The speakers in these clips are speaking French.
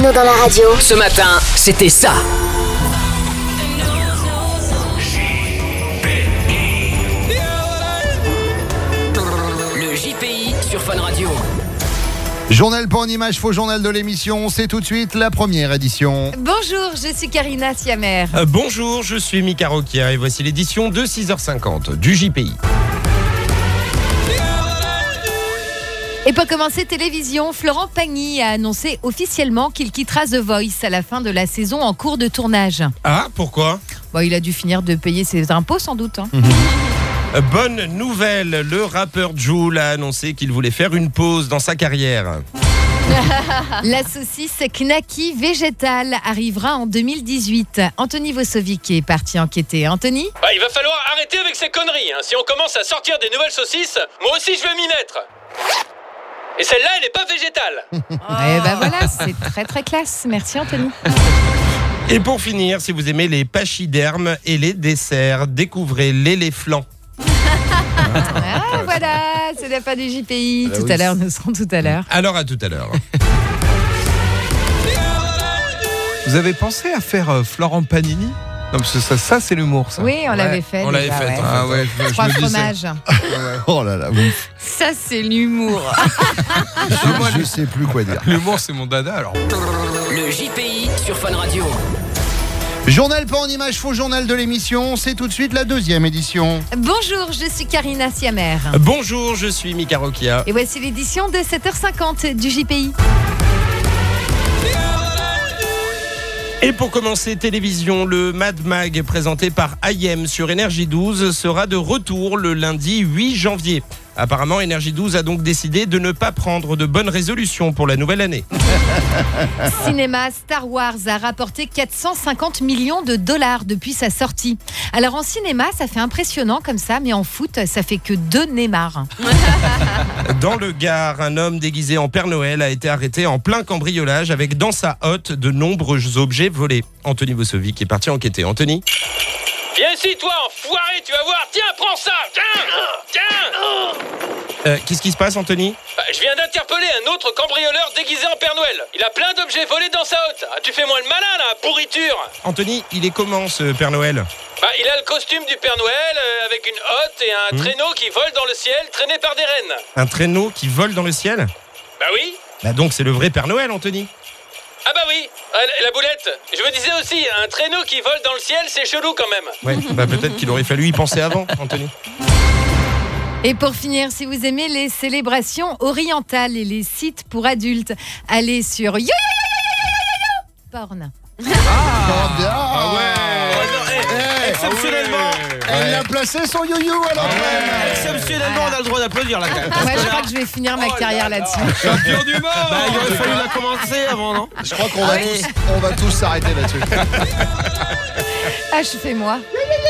techno dans la radio. Ce matin, c'était ça. Le JPI sur Fun Radio. Journal pas en image, faux journal de l'émission, c'est tout de suite la première édition. Bonjour, je suis Karina Siamer. Bonjour, je suis Mika Rokia et voici l'édition de 6h50 du JPI. Et pour commencer, télévision, Florent Pagny a annoncé officiellement qu'il quittera The Voice à la fin de la saison en cours de tournage. Ah, pourquoi ? Il a dû finir de payer ses impôts sans doute. Bonne nouvelle, le rappeur Jul a annoncé qu'il voulait faire une pause dans sa carrière. La saucisse Knacky végétale arrivera en 2018. Anthony Vosovic est parti enquêter. Anthony ? Il va falloir arrêter avec ces conneries. Si on commence à sortir des nouvelles saucisses, moi aussi je vais m'y mettre. Et celle-là, elle n'est pas végétale. Et voilà, c'est très très classe. Merci Anthony. Et pour finir, si vous aimez les pachydermes et les desserts, découvrez l'éléphant. Voilà, c'est la fin du JPI. Tout à l'heure, nous serons tout à l'heure. Alors à tout à l'heure. Vous avez pensé à faire Florent Panini ? Non, parce que ça c'est l'humour, ça. Oui, on l'avait fait. On l'avait fait. Ah ouais, je 3 me disais. fromages. Oh là là, Ça, c'est l'humour. je sais plus quoi dire. L'humour, c'est mon dada, alors. Le JPI sur Fun Radio. Journal pas en image, faux journal de l'émission, c'est tout de suite la deuxième édition. Bonjour, je suis Karina Siamer. Bonjour, je suis Mika Rokia. Et voici l'édition de 7h50 du JPI. Et pour commencer, télévision, le Mad Mag présenté par IM sur Énergie 12 sera de retour le lundi 8 janvier. Apparemment, Énergie 12 a donc décidé de ne pas prendre de bonnes résolutions pour la nouvelle année. Cinéma, Star Wars a rapporté 450 millions de dollars depuis sa sortie. Alors en cinéma, ça fait impressionnant comme ça, mais en foot, ça fait que 2 Neymar. Dans le Gard, un homme déguisé en Père Noël a été arrêté en plein cambriolage avec dans sa hotte de nombreux objets volés. Anthony Vosovic est parti enquêter. Anthony ? Viens ici, toi, enfoiré, tu vas voir. Tiens, prends ça. Tiens. Qu'est-ce qui se passe, Anthony ? Je viens d'interpeller un autre cambrioleur déguisé en Père Noël. Il a plein d'objets volés dans sa hotte. Tu fais moins le malin, là, pourriture. Anthony, il est comment, ce Père Noël ? Il a le costume du Père Noël avec une hotte et un traîneau qui vole dans le ciel, traîné par des rennes. Un traîneau qui vole dans le ciel ? Oui. Donc c'est le vrai Père Noël, Anthony. Oui, la boulette. Je me disais aussi, un traîneau qui vole dans le ciel, c'est chelou quand même. Ouais, peut-être qu'il aurait fallu y penser avant, Anthony. Et pour finir, si vous aimez les célébrations orientales et les sites pour adultes, allez sur Porn. Exceptionnellement, elle a placé son yo-yo alors même. Exceptionnellement, on a le droit d'applaudir là. Moi, je crois que je vais finir ma carrière là-dessus. Champion du monde. Il aurait fallu la commencer avant, non ? Je crois qu'on va tous s'arrêter là-dessus. Achevez-moi.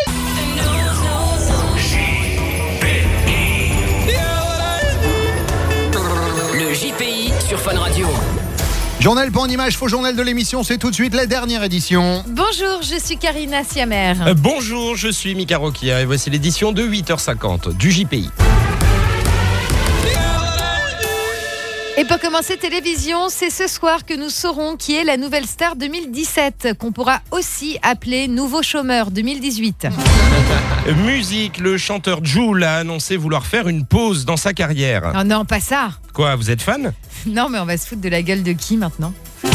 Le JPI sur Fun Radio. Journal pas en image, faux journal de l'émission, c'est tout de suite la dernière édition. Bonjour, je suis Karina Siamer. Bonjour, je suis Mika Rokia et voici l'édition de 8h50 du JPI. Et pour commencer, télévision, c'est ce soir que nous saurons qui est la nouvelle star 2017, qu'on pourra aussi appeler nouveau chômeur 2018. Musique, le chanteur Jul a annoncé vouloir faire une pause dans sa carrière. Oh non, pas ça. Quoi, vous êtes fan ? Non, mais on va se foutre de la gueule de qui maintenant ?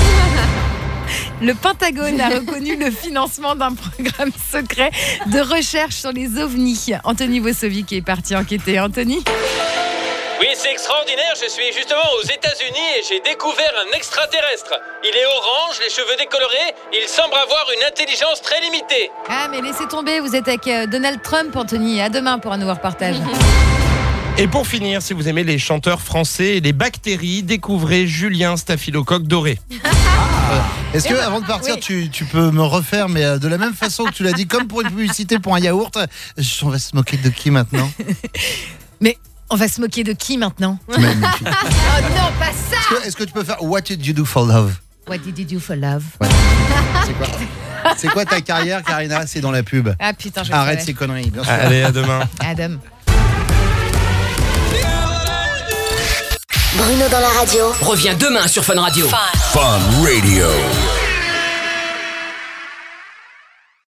Le Pentagone a reconnu le financement d'un programme secret de recherche sur les ovnis. Anthony Vosovic est parti enquêter. Anthony ? Oui, c'est extraordinaire. Je suis justement aux États-Unis et j'ai découvert un extraterrestre. Il est orange, les cheveux décolorés. Il semble avoir une intelligence très limitée. Ah, mais laissez tomber, vous êtes avec Donald Trump, Anthony. À demain pour un nouveau reportage. Et pour finir, si vous aimez les chanteurs français et les bactéries, découvrez Julien Staphylocoque doré. Est-ce que avant de partir, tu peux me refaire, mais de la même façon que tu l'as dit, comme pour une publicité pour un yaourt, on va se moquer de qui maintenant ? Mais on va se moquer de qui maintenant ? Magnifique. Oh non, pas ça ! Est-ce que tu peux faire What did you do for love ? What did you do for love ? Ouais. C'est quoi ta carrière, Karina ? C'est dans la pub. Ah putain, je Arrête savais. ces conneries, bien sûr. Allez, à demain. Adam. Bruno dans la radio revient demain sur Fun Radio. Fun Radio.